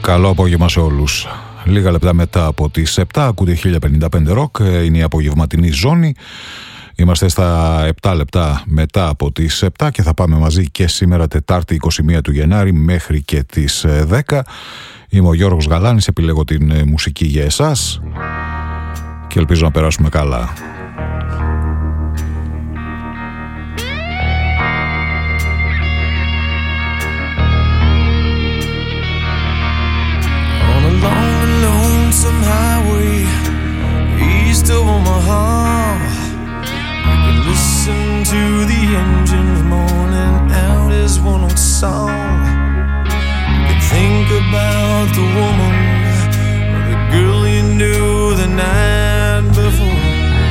Καλό απόγευμα σε όλους. Λίγα λεπτά μετά από τις 7 ακούτε 1055 ροκ, είναι η απογευματινή ζώνη. Είμαστε στα 7 λεπτά μετά από τις 7 και θα πάμε μαζί και σήμερα Τετάρτη 21 του Γενάρη μέχρι και τις 10. Είμαι ο Γιώργος Γαλάνης, επιλέγω την μουσική για εσάς και ελπίζω να περάσουμε καλά. Some highway east of Omaha, you can listen to the engines moaning out his one old song. You can think about the woman or the girl you knew the night before.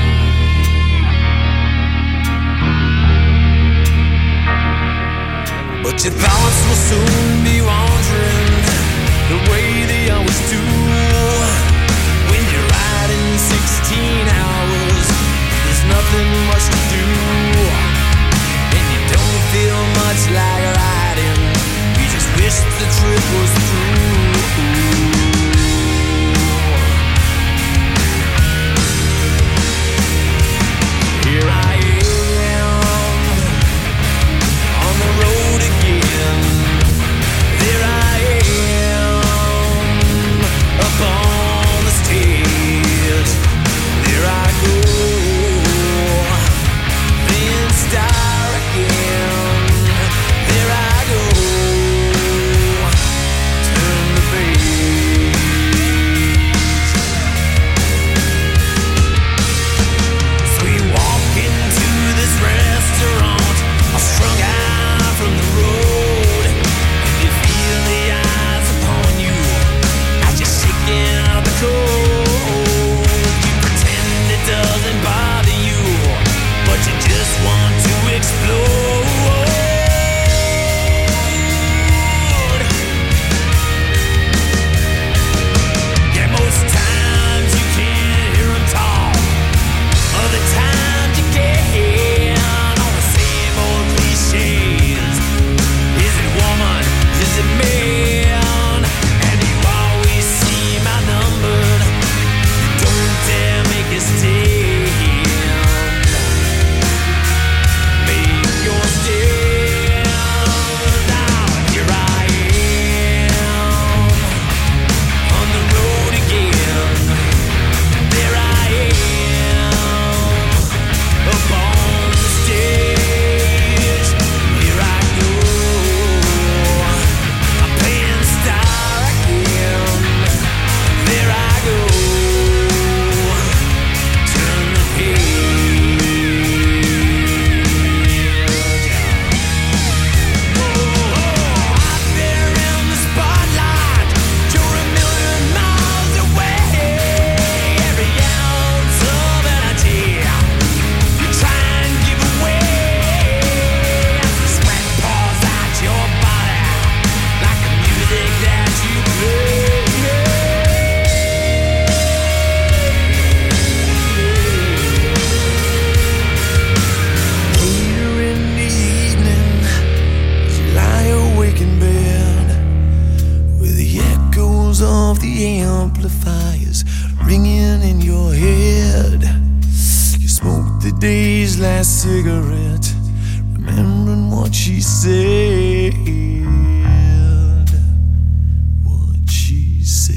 But your thoughts will soon be wandering the way they always do. When you're riding 16 hours, there's nothing much to do, and you don't feel much like riding. You just wish the trip was through. Here I am on the road again. There I am up on the stage. There I go, then star again. There I go, turn the page. So you walk into this restaurant, all strung out from the road, and you feel the eyes upon you as you're shaking out the cold. You pretend it doesn't bother you, but you just want to explode. Yeah, most times you can't hear them talk. Other times you can, all the same old cliches. Is it woman? Is it man? And you always seem outnumbered. Don't dare make a stand. Make your stand. Now here I am on the road again. There I am up on the stage. Here I go, I'm playing star again. There I go, turn the page. Out there in the spotlight, you're a million miles away. Every ounce of energy you try and give away as the sweat pours out your body like the music that you play. Later in the evening, as you lie awake in bed, with the echoes of the amplifiers ringing in your head, you smoke the day's last cigarette, remembering what she said. What she said.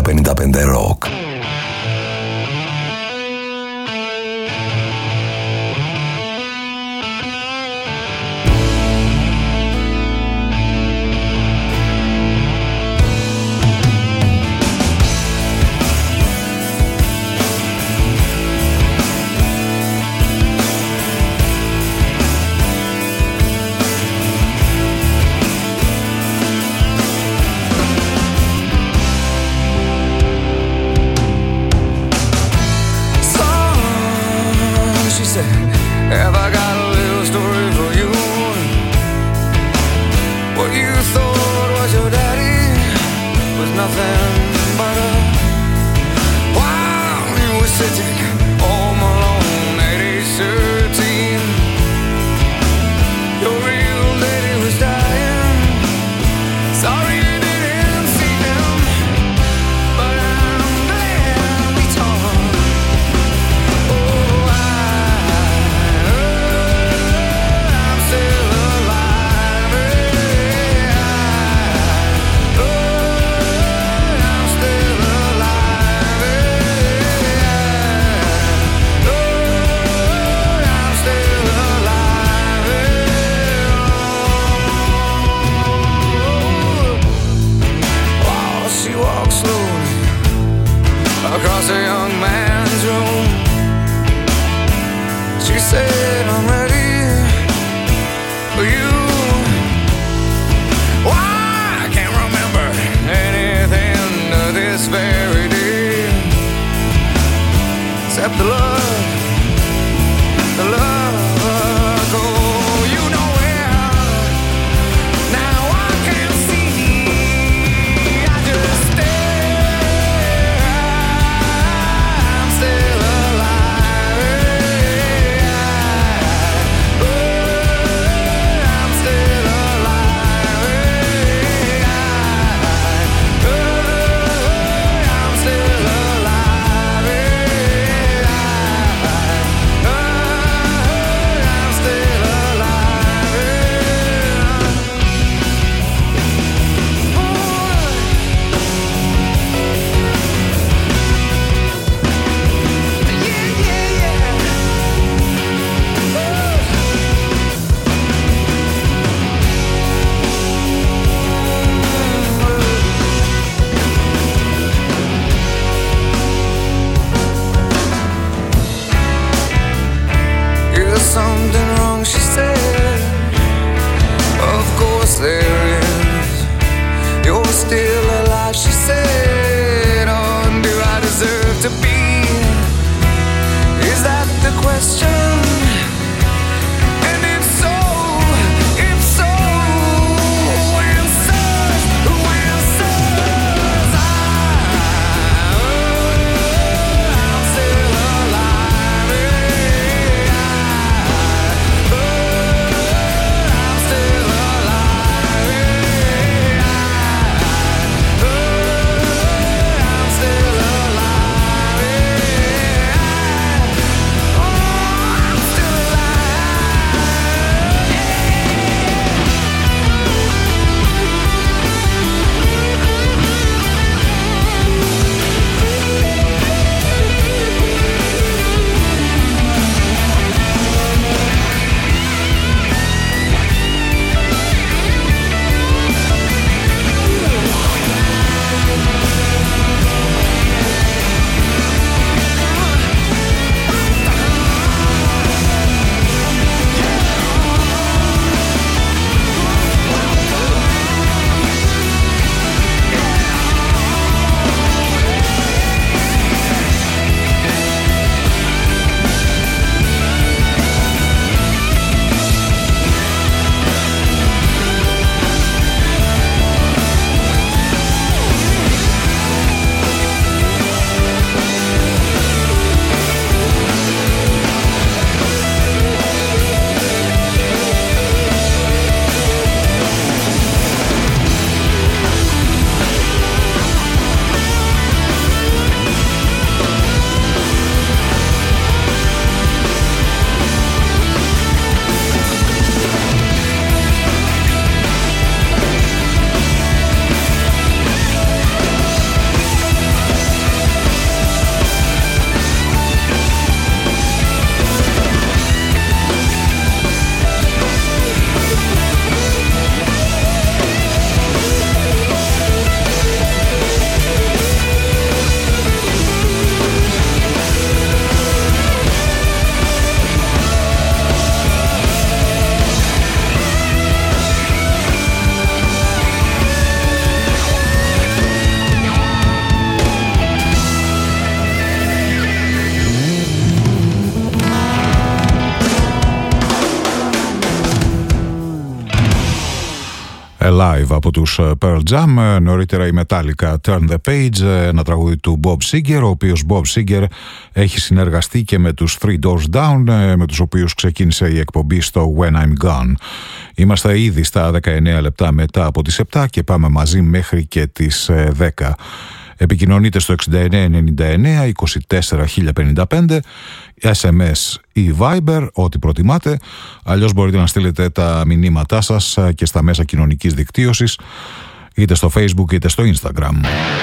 50-55 Rock. Have I got a little story for you? What you thought was your daddy was nothing but a while you were sitting home alone at age 13. Your real daddy was dying. Sorry you didn't see him, but I'm glad we talked. Across a young man's room, she said, I'm ready for you. Why, I can't remember anything to this very day, except the love go, you know where. Now I can see, I just stay. Something wrong, she said. Of course there is. You're still alive, she said. Oh, do I deserve to be? Is that the question? And if so, Alive από τους Pearl Jam. Νωρίτερα η Metallica Turn the Page, ένα τραγούδι του Bob Seger, ο οποίος Bob Seger έχει συνεργαστεί και με τους Three Doors Down, με τους οποίους ξεκίνησε η εκπομπή στο When I'm Gone. Είμαστε ήδη στα 19 λεπτά μετά από τις 7 και πάμε μαζί μέχρι και τις 10. Επικοινωνείτε στο 6999 24 1055, SMS ή Viber, ό,τι προτιμάτε. Αλλιώς μπορείτε να στείλετε τα μηνύματά σας και στα μέσα κοινωνικής δικτύωσης, είτε στο Facebook είτε στο Instagram.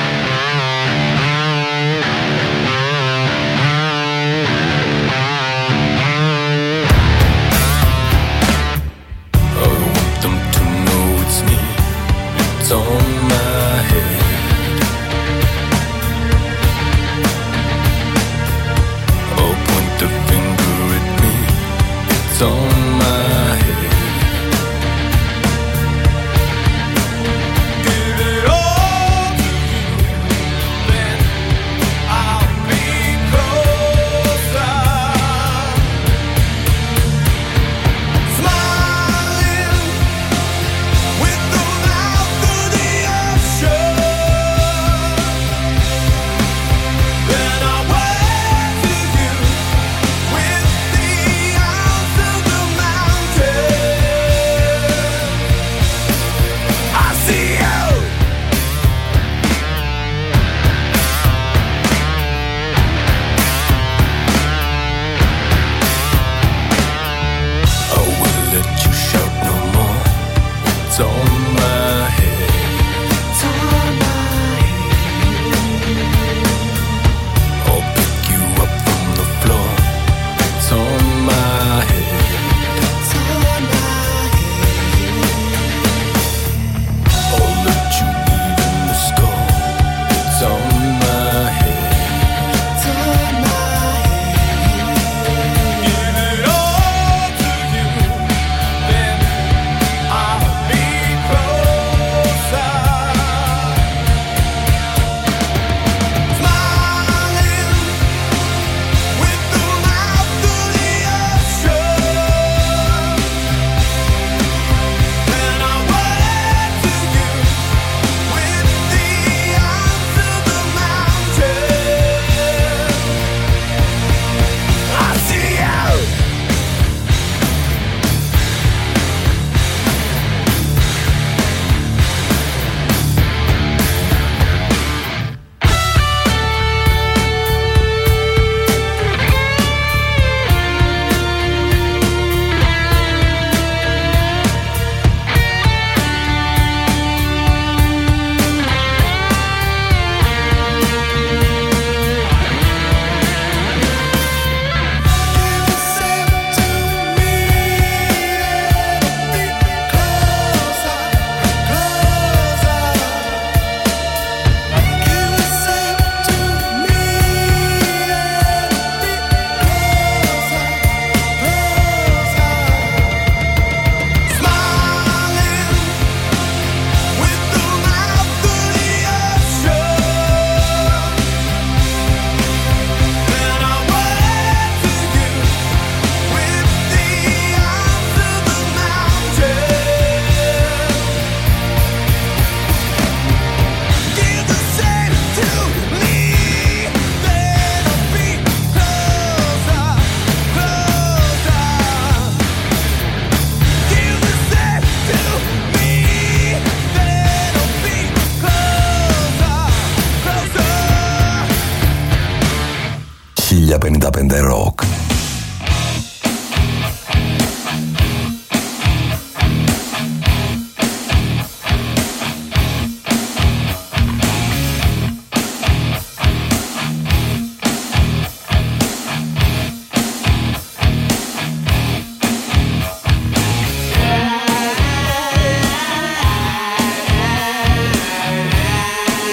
Rock.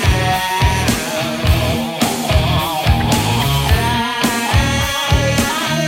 Yeah.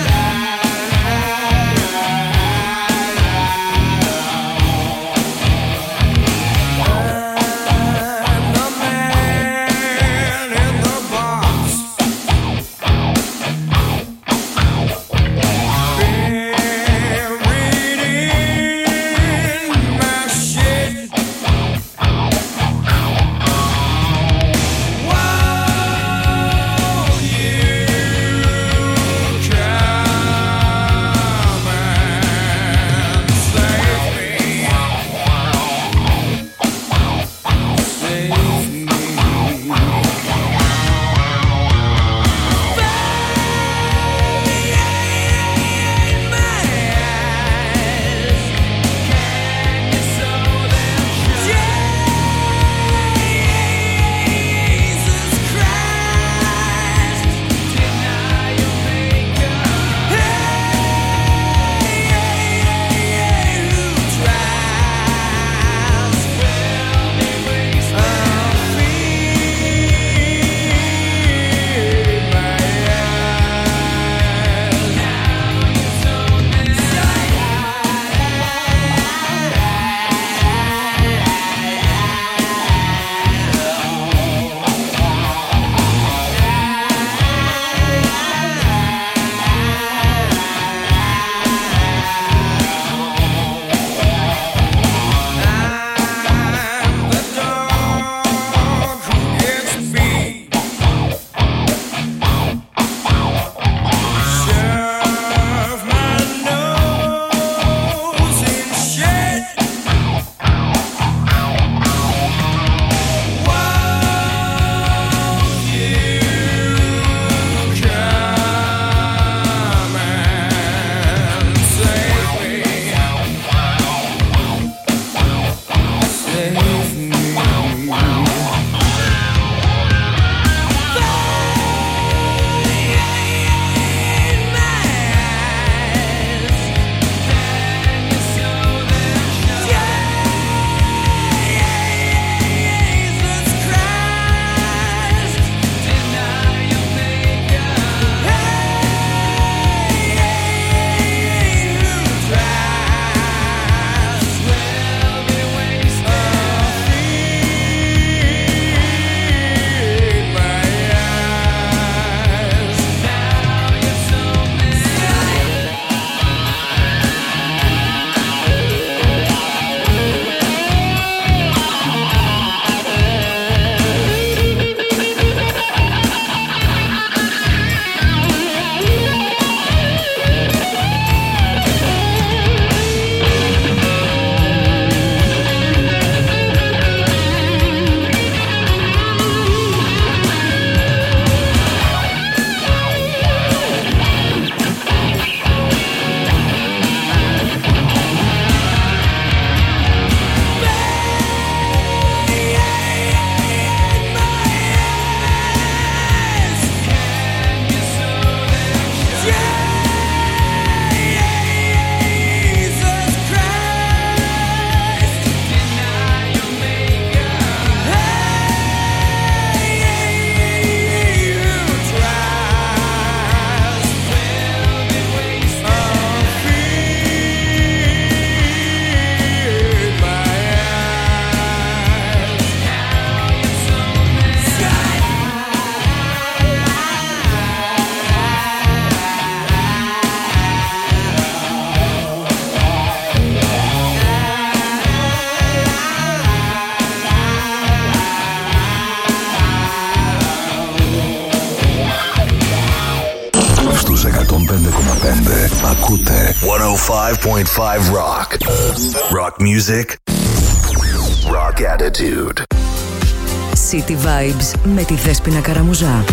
105.5 Rock. Rock music. Rock attitude. City Vibes με τη Δέσποινα Καραμουζά.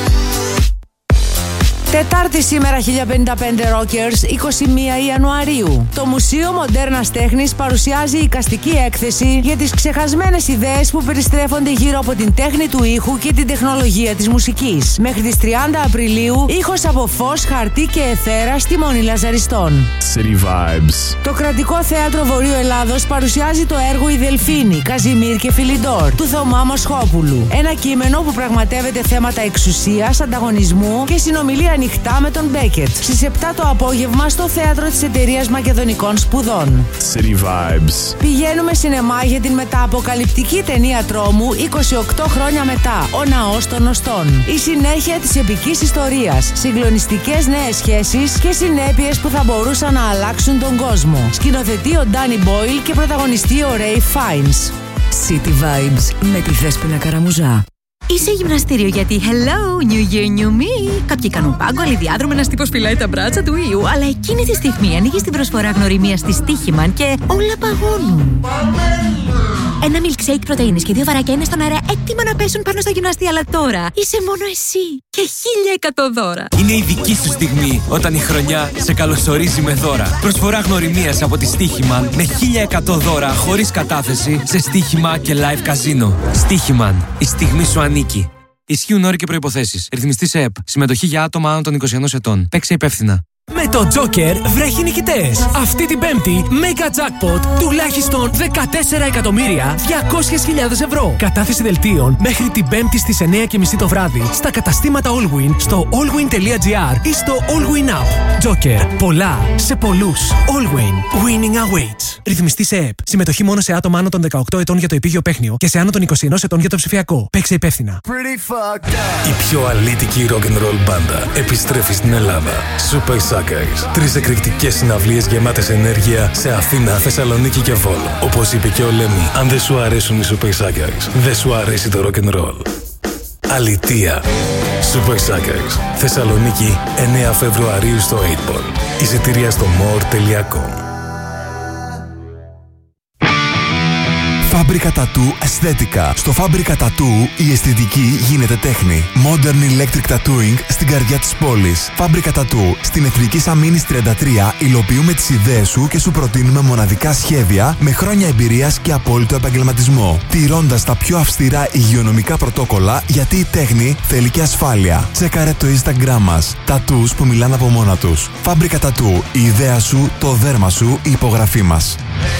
Τετάρτη σήμερα 1055 Rockers, 21 Ιανουαρίου. Το Μουσείο Μοντέρνας Τέχνης παρουσιάζει εικαστική έκθεση για τις ξεχασμένες ιδέες που περιστρέφονται γύρω από την τέχνη του ήχου και την τεχνολογία της μουσικής. Μέχρι τις 30 Απριλίου, ήχος από φως, χαρτί και αιθέρα στη Μονή Λαζαριστών. City Vibes. Το Κρατικό Θέατρο Βορείου Ελλάδος παρουσιάζει το έργο «Η Δελφίνη, Καζιμίρ και Φιλιντόρ» του Θωμά Μοσχόπουλου. Ένα κείμενο που πραγματεύεται θέματα εξουσίας, ανταγωνισμού και συνομιλία ανοιχτά με τον Μπέκετ. Στις 7 το απόγευμα στο θέατρο της Εταιρείας Μακεδονικών Σπουδών. City Vibes. Πηγαίνουμε σινεμά για την μετααποκαλυπτική ταινία τρόμου 28 χρόνια μετά, Ο Ναός των Οστών. Η συνέχεια της επικής ιστορίας, συγκλονιστικές νέες σχέσεις και συνέπειες που θα μπορούσαν να αλλάξουν τον κόσμο. Σκηνοθετεί ο Ντάνι Μπόιλ και πρωταγωνιστεί ο Ρέι Φάινς. City Vibes με τη Δέσποινα Καραμουζά. Είσαι γυμναστήριο γιατί hello, new year, new me. Κάποιοι κάνουν πάγκο, άλλοι διάδρομο, ένας τύπος φυλάει τα μπράτσα του ήλιου. Αλλά εκείνη τη στιγμή ανοίγεις την προσφορά γνωριμίας στη Στίχημαν και όλα παγώνουν. Ένα milkshake πρωτεΐνης και 2 βαράκια είναι στον αέρα έτοιμα να πέσουν πάνω στο γυμναστή. Αλλά τώρα είσαι μόνο εσύ και 1100 δώρα. Είναι η δική σου στιγμή όταν η χρονιά σε καλωσορίζει με δώρα. Προσφορά γνωριμίας από τη Στίχημαν με 1100 δώρα χωρίς κατάθεση σε στοίχημα και live καζίνο. Στίχημαν. Η στιγμή σου ανήκει. Ισχύουν όροι και προϋποθέσεις. Ρυθμιστής ΕΕΠ. Συμμετοχή για άτομα άνω των 21 ετών. Παίξε υπεύθυνα. Με το Joker βρέχει νικητές. Αυτή την Πέμπτη, Mega Jackpot τουλάχιστον 14.200.000 ευρώ. Κατάθεση δελτίων μέχρι την Πέμπτη στις 9:30 το βράδυ στα καταστήματα Allwyn, στο allwyn.gr ή στο Allwyn App. Joker. Πολλά σε πολλούς. Allwyn. Winning awaits. Ρυθμιστής ΕΕΠ. Συμμετοχή μόνο σε άτομα άνω των 18 ετών για το επίγειο παίχνιο και σε άνω των 21 ετών για το ψηφιακό. Παίξε υπεύθυνα. Η πιο αλήτικη rock'n'roll μπάντα επιστρέφει στην Ελλάδα. Super Suckers. 3 εκρηκτικές συναυλίες γεμάτες ενέργεια σε Αθήνα, Θεσσαλονίκη και Βόλο. Όπως είπε και ο Λέμι, αν δεν σου αρέσουν οι Super Suckers, δεν σου αρέσει το rock'n'roll. Αλητεία. Super Suckers. Θεσσαλονίκη, 9 Φεβρουαρίου στο 8ball. Εισιτήρια στο more.com. Φάμπρικα Τατού Αισθέτικα. Στο Φάμπρικα Τατού η αισθητική γίνεται τέχνη. Modern Electric Tattooing στην καρδιά της πόλης. Φάμπρικα Τατού στην Εθνικής Αμήνης 33 υλοποιούμε τις ιδέες σου και σου προτείνουμε μοναδικά σχέδια με χρόνια εμπειρίας και απόλυτο επαγγελματισμό. Τηρώντας τα πιο αυστηρά υγειονομικά πρωτόκολλα, γιατί η τέχνη θέλει και ασφάλεια. Τσέκαρε το Instagram μας. Τατούς που μιλάνε από μόνα τους. Φάμπρικα Τατού. Η ιδέα σου, το δέρμα σου, η υπογραφή μας.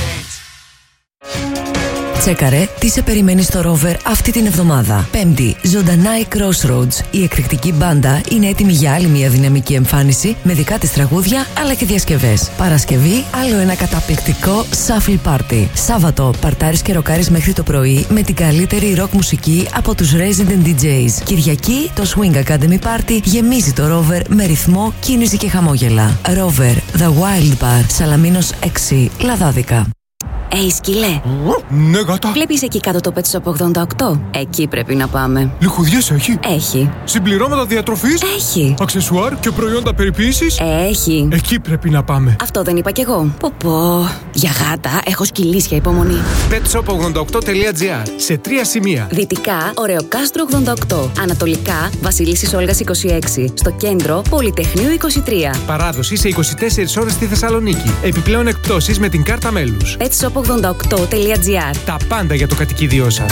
Τσέκαρε τι σε περιμένει στο Rover αυτή την εβδομάδα. Πέμπτη, ζωντανά η Crossroads. Η εκρηκτική μπάντα είναι έτοιμη για άλλη μια δυναμική εμφάνιση με δικά της τραγούδια αλλά και διασκευές. Παρασκευή, άλλο ένα καταπληκτικό shuffle party. Σάββατο, παρτάρεις και ροκάρεις μέχρι το πρωί με την καλύτερη rock μουσική από τους Resident DJs. Κυριακή, το Swing Academy Party γεμίζει το Rover με ρυθμό, κίνηση και χαμόγελα. Rover, The Wild Bar, Σαλαμίνος 6, Λαδάδικα. Σκυλέ. Ναι, γάτα. Βλέπεις εκεί κάτω το Pet Shop 88? Εκεί πρέπει να πάμε. Λιχουδιές έχει? Έχει. Συμπληρώματα διατροφής? Έχει. Αξεσουάρ και προϊόντα περιποίησης? Έχει. Εκεί πρέπει να πάμε. Αυτό δεν είπα κι εγώ. Πω. Για γάτα έχω σκυλίσια υπομονή. petshop88.gr. Σε 3 σημεία. Δυτικά, Ωρεοκάστρο 88. Ανατολικά, Βασιλίσσης Όλγας 26. Στο κέντρο, Πολυτεχνείου 23. Παράδοση σε 24 ώρες στη Θεσσαλονίκη. Επιπλέον εκπτώσεις με την κάρτα μέλους. petshop88.gr. Τα πάντα για το κατοικίδιό σας.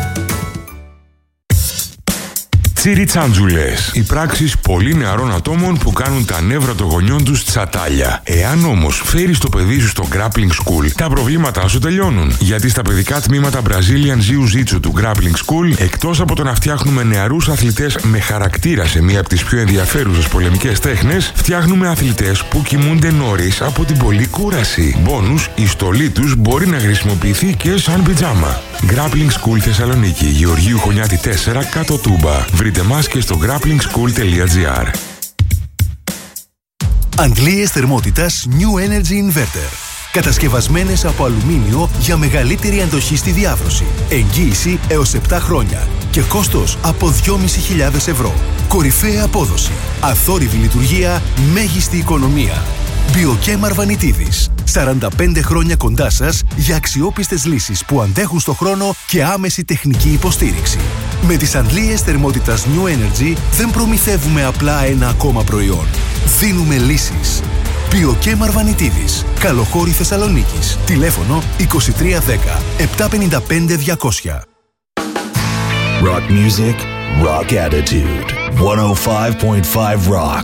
Τσιριτσάντζουλες. Οι πράξεις πολύ νεαρών ατόμων που κάνουν τα νεύρα των γονιών τους τσατάλια. Εάν όμως φέρεις το παιδί σου στο Grappling School, τα προβλήματά σου τελειώνουν. Γιατί στα παιδικά τμήματα Brazilian Jiu-Jitsu του Grappling School, εκτός από το να φτιάχνουμε νεαρούς αθλητές με χαρακτήρα σε μία από τις πιο ενδιαφέρουσες πολεμικές τέχνες, φτιάχνουμε αθλητές που κοιμούνται νωρίς από την πολλή κούραση. Μπόνους, η στολή τους μπορεί να χρησιμοποιηθεί και σαν πιτζάμα. Grappling School Θεσσαλονίκη, Γεωργίου Χωνιάτη 4, κάτω Τούμπα. Βρείτε μας και στο grapplingschool.gr. Αντλίες θερμότητας New Energy Inverter. Κατασκευασμένες από αλουμίνιο για μεγαλύτερη αντοχή στη διάβρωση. Εγγύηση έως 7 χρόνια. Και κόστος από 2.500 ευρώ. Κορυφαία απόδοση. Αθόρυβη λειτουργία. Μέγιστη οικονομία. Biοκέμ Αρβανιτίδης. 45 χρόνια κοντά σας για αξιόπιστες λύσεις που αντέχουν στο χρόνο και άμεση τεχνική υποστήριξη. Με τις αντλίες θερμότητας New Energy δεν προμηθεύουμε απλά ένα ακόμα προϊόν. Δίνουμε λύσεις. Biochem Αρβανιτίδης. Καλοχώρη Θεσσαλονίκης. Τηλέφωνο 2310 755 200. Rock music, rock attitude. 105.5 Rock.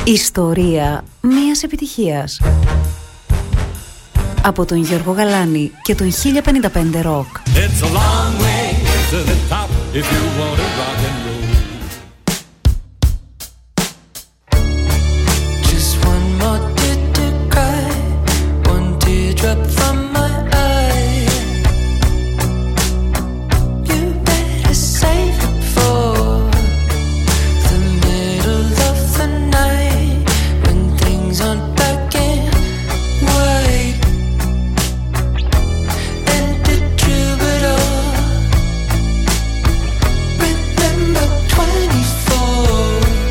Ιστορία μιας επιτυχίας. Από τον Γιώργο Γαλάνη και τον 1055 Rock. It's a long way to the top if you want to rock and roll. Just one more tear to cry, one teardrop from my eye. You better save it for the middle of the night when things aren't black and white. And the troubadour, remember 24.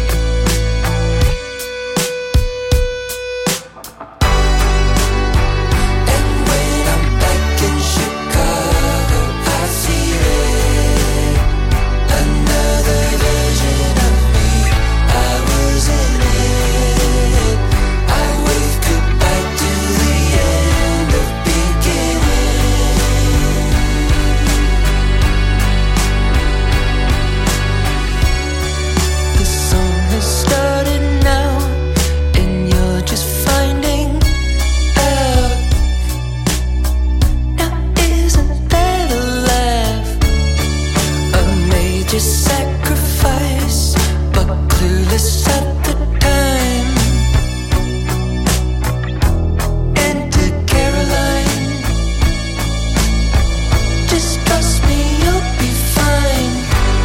And when I'm back in Chicago, I see it, another version of me. I was in it. I wave goodbye to the end of beginning. The song has started now, and you're just finding out. Now isn't that a laugh? A major sacrifice, but clueless at the time. And to Caroline, just trust me, you'll be fine.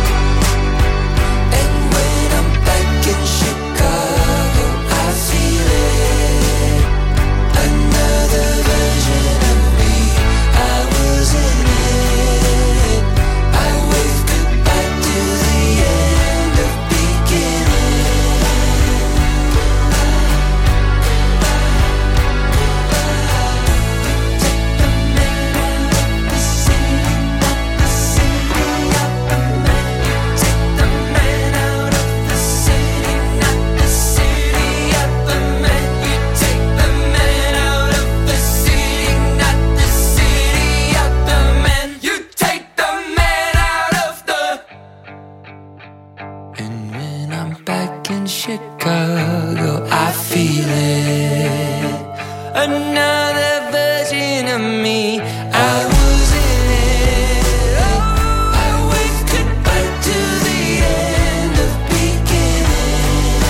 And when I'm back in Chicago, I feel it, another version of me. I was in it. I wave goodbye to the end of beginning. Take the man out of the city, not the city of the man. Take the man out of the city, not the city of the man. You take the man out of the city, not the city of the man. And when I'm back in Chicago, I feel it, another version of me. I was in it. Oh, I wave goodbye to the end of beginning.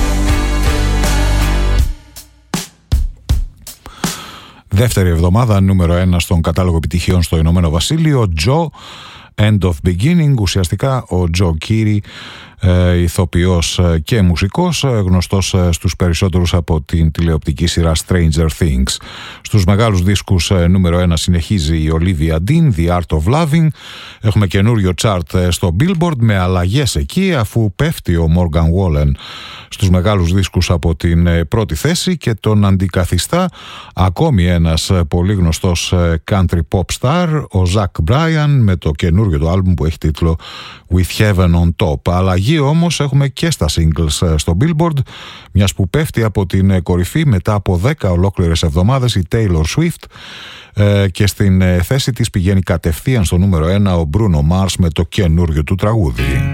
Δεύτερη εβδομάδα, νούμερο 1 στον κατάλογο επιτυχιών στο Ηνωμένο Βασίλειο. Joe, End of Beginning. Ουσιαστικά ο Joe Keery, ηθοποιός και μουσικός, γνωστός στους περισσότερους από την τηλεοπτική σειρά Stranger Things. Στους μεγάλους δίσκους νούμερο 1 συνεχίζει η Olivia Dean, The Art of Loving. Έχουμε καινούριο chart στο Billboard με αλλαγές εκεί, αφού πέφτει ο Morgan Wallen στους μεγάλους δίσκους από την πρώτη θέση και τον αντικαθιστά ακόμη ένας πολύ γνωστός country pop star, ο Zach Bryan, με το καινούριο του άλμπουμ που έχει τίτλο With Heaven on Top. Αλλαγή όμως έχουμε και στα singles στο Billboard, μιας που πέφτει από την κορυφή μετά από 10 ολόκληρες εβδομάδες η Taylor Swift, και στην θέση της πηγαίνει κατευθείαν στο νούμερο 1 ο Bruno Mars με το καινούριο του τραγούδι.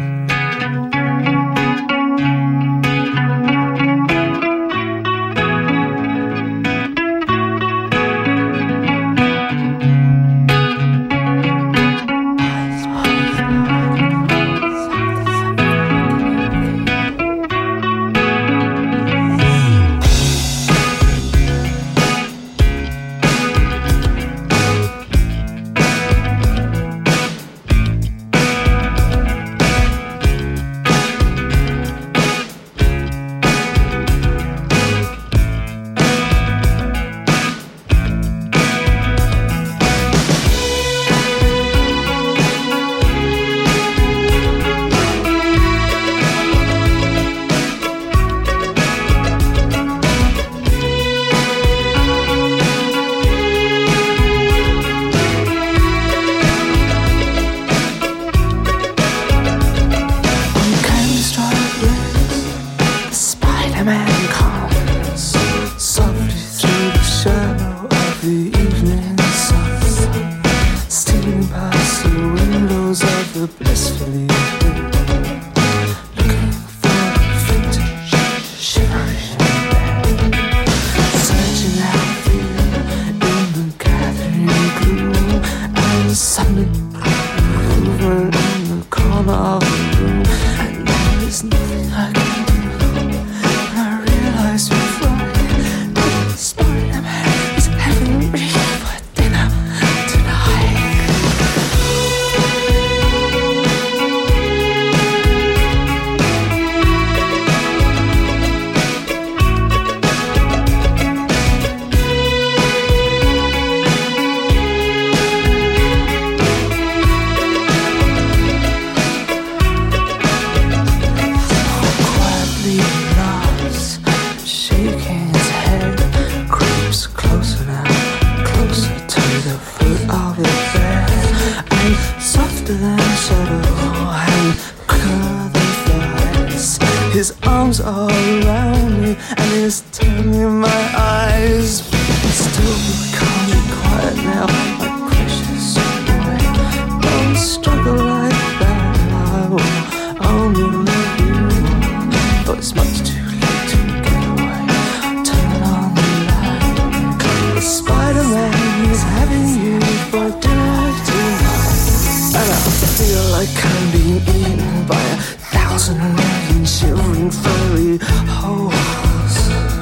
in my eyes. Still can't be quiet now, my precious boy. Don't struggle like that. I will only love you, but it's much too late to get away. Turn on the light. The Spider-Man is having you for dinner tonight, and I feel like I'm being eaten by 1,000 million shivering furry holes.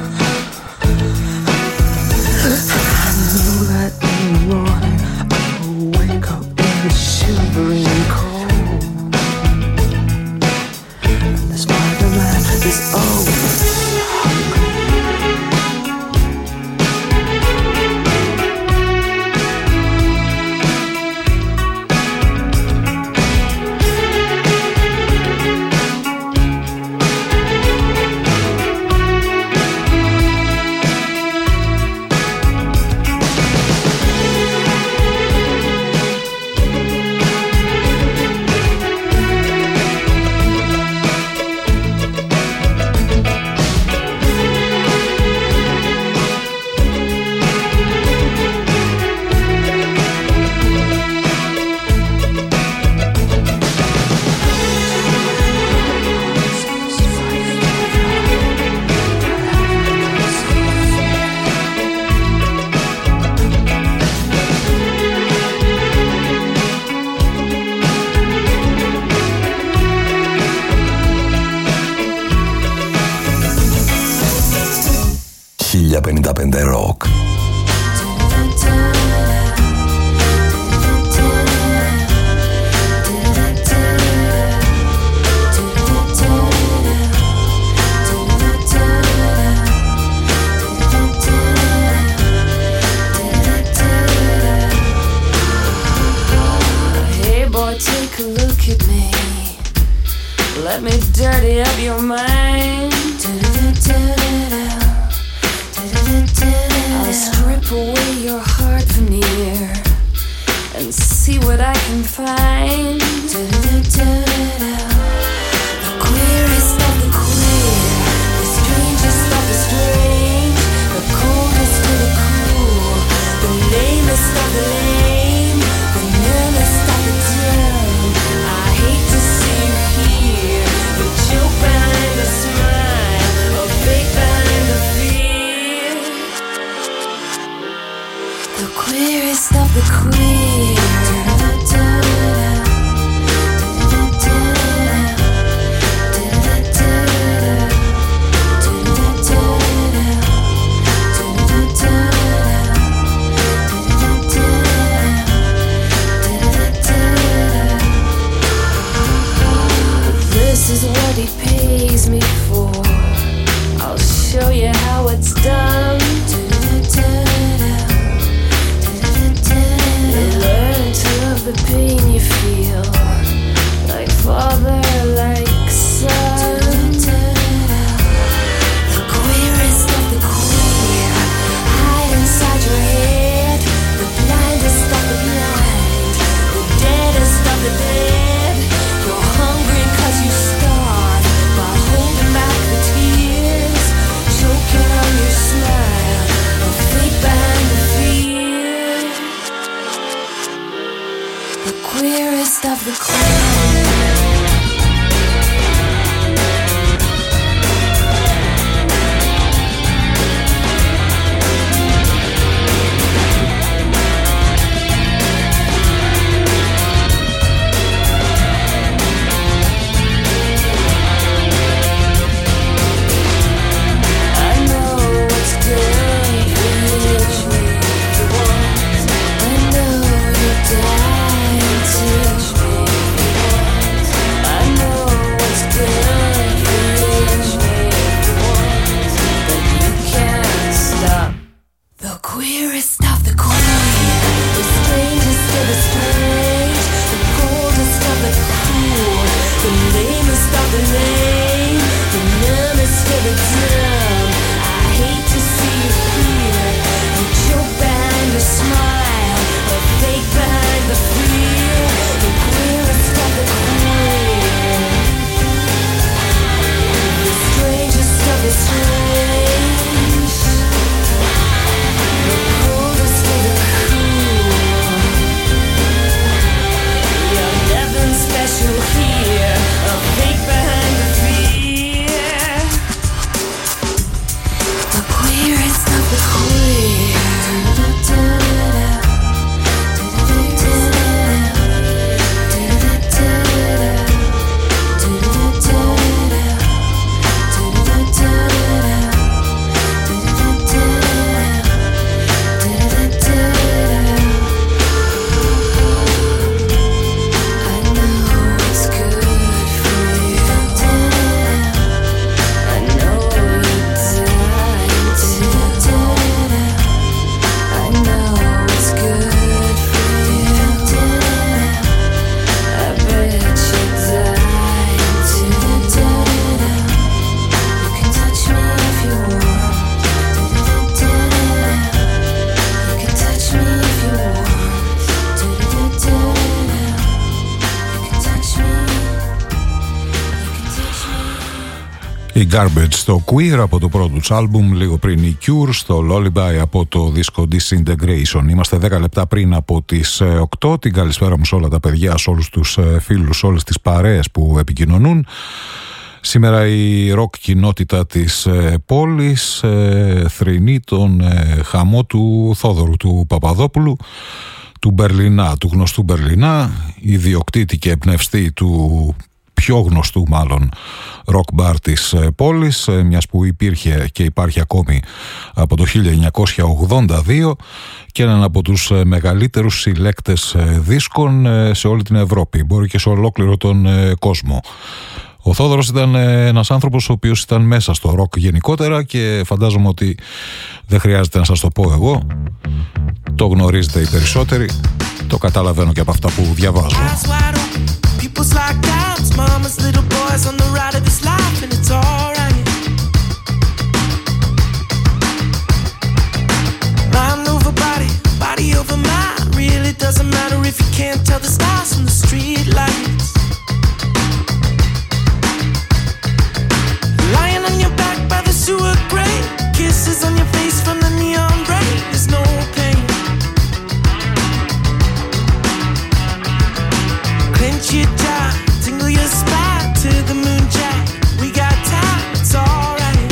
I know that in the morning I will wake up in the shivering cold, and the Spider-Man is always hungry. Rock. Hey boy, take a look at me. Let me dirty up your mind. I'll strip away your heart veneer and see what I can find. The queerest of the queer, the strangest of the strange, the coldest of the cool, the lamest of the lame, the numbest of the dumb. I hate to see you here, the joke behind the smile, a fake behind the fear. The queerest of the queer. This is what he pays me for. I'll show you how it's done. Learn to love the pain you feel, like father, like son. The queerest of the queer, hide inside your head. The blindest of the blind, the deadest of the dead. You're hungry 'cause you starve by holding back the tears, choking on your smile, a fake behind the fear. The queerest of the queer. I know what's good for you, which way you want. I know you're dying to reach me. Garbage στο Queer από το πρώτο τους άλμπουμ, λίγο πριν η Cure στο Lullaby από το δίσκο Disintegration. Είμαστε 10 λεπτά πριν από τις 8. Την καλησπέρα μου σε όλα τα παιδιά, σε όλους τους φίλους, σε όλες τις παρέες που επικοινωνούν. Σήμερα η ροκ κοινότητα της πόλης θρηνεί τον χαμό του Θόδωρου του Παπαδόπουλου, του Μπερλινά, του γνωστού Μπερλινά, ιδιοκτήτη και εμπνευστή του πιο γνωστού μάλλον ροκ μπαρ της πόλης, μιας που υπήρχε και υπάρχει ακόμη από το 1982 και έναν από τους μεγαλύτερους συλλέκτες δίσκων σε όλη την Ευρώπη, μπορεί και σε ολόκληρο τον κόσμο. Ο Θόδωρος ήταν ένας άνθρωπος ο οποίος ήταν μέσα στο ροκ γενικότερα και φαντάζομαι ότι δεν χρειάζεται να σας το πω εγώ. Το γνωρίζετε οι περισσότεροι, το καταλαβαίνω και από αυτά που διαβάζω. People's like dogs, mama's little boys on the ride of his life, and it's alright. Mind over body, body over mind. Really doesn't matter if you can't tell the stars from the street lights. Lying on your back by the sewer grate, kisses on your face from the neon rain. There's no pain. Clench your jaw, tingle your spine to the moon jack. We got time, it's alright.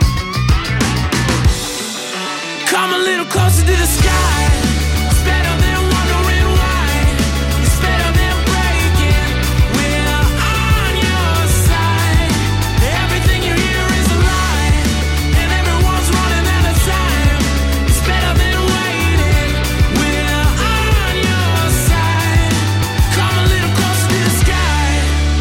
Come a little closer to the sky. It's better than wondering why. It's better than breaking. We're on your side. Everything you hear is a lie, and everyone's running out of time. It's better than waiting. We're on your side. Come a little closer to the sky.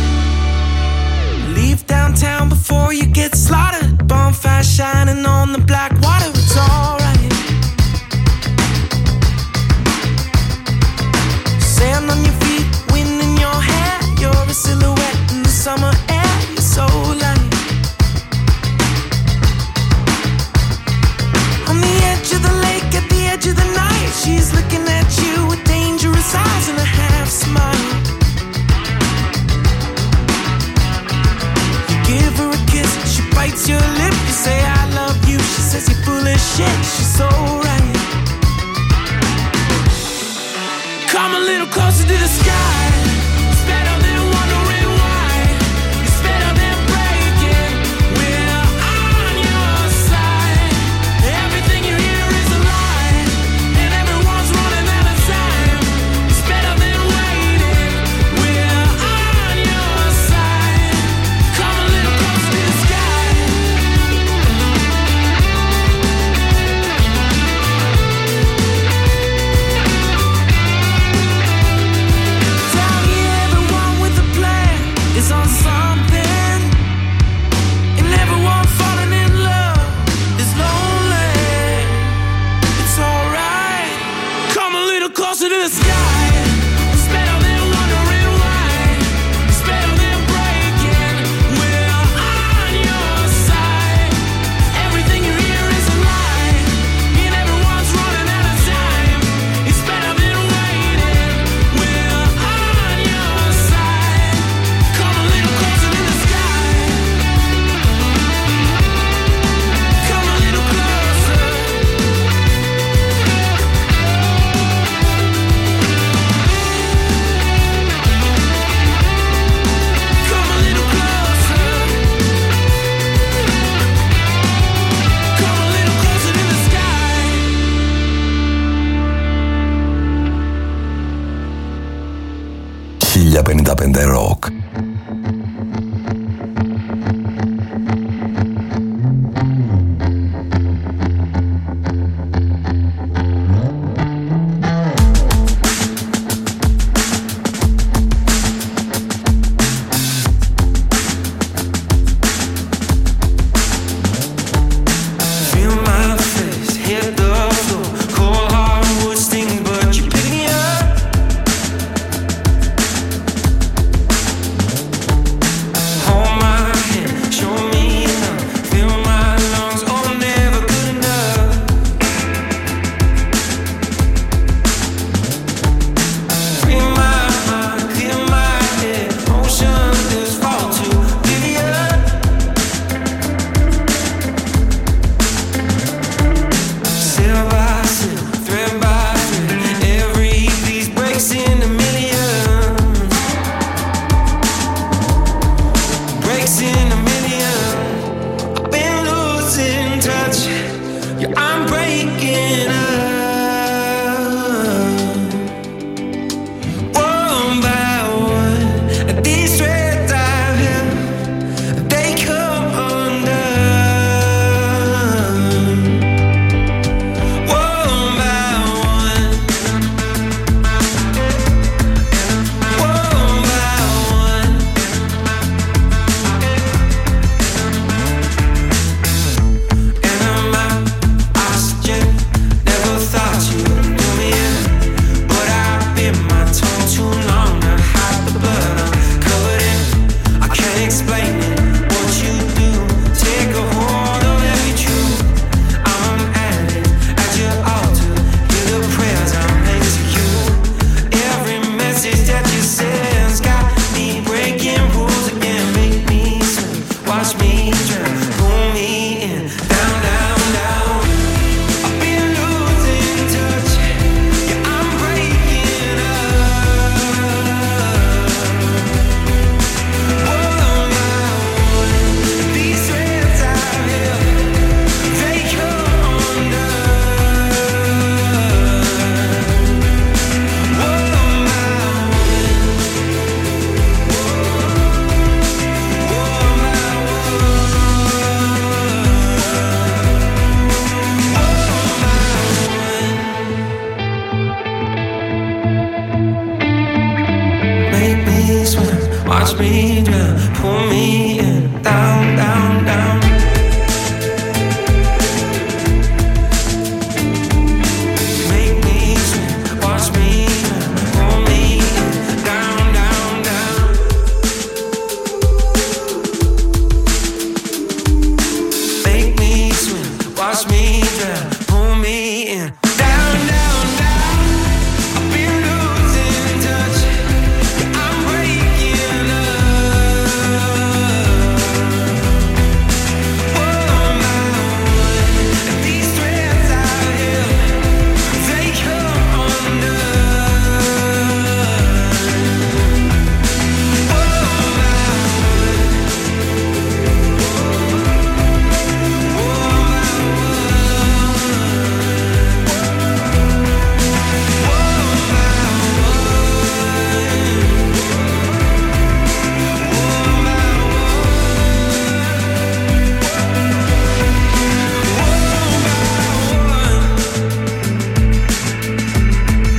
Leave downtown before you get slaughtered. Bonfire shining on the black water. It's alright. Sand on your feet, wind in your hair. You're a silhouette in the summer air. You're so light. On the edge of the lake, at the edge of the night, she's looking at you with dangerous eyes and a half smile. You give her a kiss, she bites your lip. You say I love you, she says you're full of shit. She's so right. Come a little closer to the sky. It's better than wondering why. It's better than breaking. We're on your side. Everything you hear is a lie, and everyone's running out of time. It's better than waiting. We're on your side. Come a little closer to the sky. Tell me everyone with a plan is on something, and everyone falling in love is lonely. It's alright. Come a little closer to the sky. It's better than wondering why. It's better than breaking. We're on your side. Everything you hear is a lie, and everyone's running out of time. It's better than waiting. We're on your side. Come a little closer to the sky. Come a little closer. Come a little closer. Come a little closer to the sky. 1055 Rock. Feel my face hit the floor. Cold hardwood stings, but you pick me up. Yeah, I'm breaking up. One by one, these threads I have, they come undone. One by one, one by one. And I'm out, oxygen. Never thought you would do me in, but I've been my tongue too long to hide the blood I'm covered in. I can't explain it. What you do, take a hold of every truth. I'm at it at your altar. Hear the prayers I make to you. Every message that you send's got me breaking rules again. Make me swim, watch me drown, pull me in, down, down, down. I've been losing touch. Yeah, I'm breaking up. One by one, these threads I have, they come undone. One by make me swim, watch me drown, pull me in, down, down, down. Make me swim, watch me drown, pull me in, down, down, down. Make me swim, watch me drown,